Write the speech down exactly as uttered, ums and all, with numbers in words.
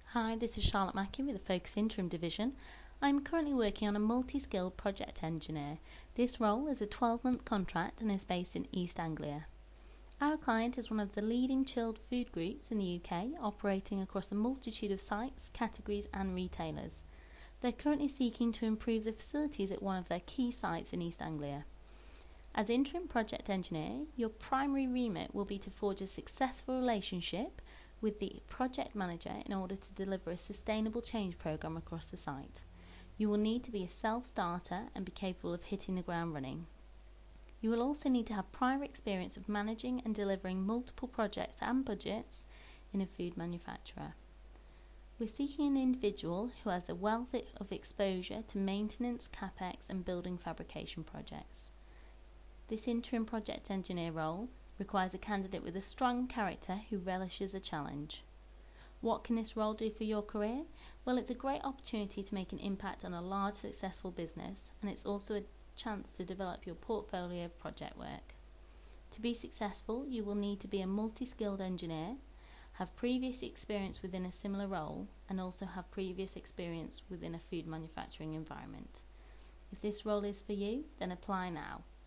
Hi, this is Charlotte Mackey with the Focus Interim Division. I'm currently working on a multi-skilled project engineer. This role is a twelve-month contract and is based in East Anglia. Our client is one of the leading chilled food groups in the U K, operating across a multitude of sites, categories and retailers. They're currently seeking to improve the facilities at one of their key sites in East Anglia. As interim project engineer, your primary remit will be to forge a successful relationship with the project manager in order to deliver a sustainable change programme across the site. You will need to be a self-starter and be capable of hitting the ground running. You will also need to have prior experience of managing and delivering multiple projects and budgets in a food manufacturer. We're seeking an individual who has a wealth of exposure to maintenance, capex and building fabrication projects. This interim project engineer role requires a candidate with a strong character who relishes a challenge. What can this role do for your career? Well, it's a great opportunity to make an impact on a large successful business, and it's also a chance to develop your portfolio of project work. To be successful, you will need to be a multi-skilled engineer, have previous experience within a similar role, and also have previous experience within a food manufacturing environment. If this role is for you, then apply now.